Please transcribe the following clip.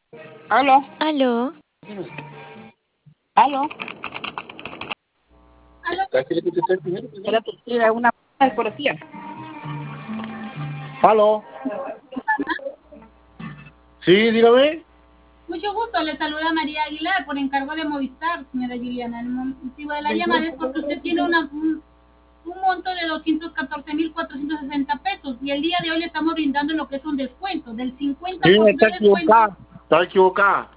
Aló, Aló, aló. Aló, Espérate, tira una por aquí. ¿Aló? Sí, dígame. mucho gusto. Le saluda María Aguilar por encargo de Movistar, señora Juliana. El motivo de la llamada es porque usted tiene un monto de 214.460 pesos y el día de hoy le estamos brindando lo que es un descuento del Sí, 50% está de descuento. equivocada. Está equivocada.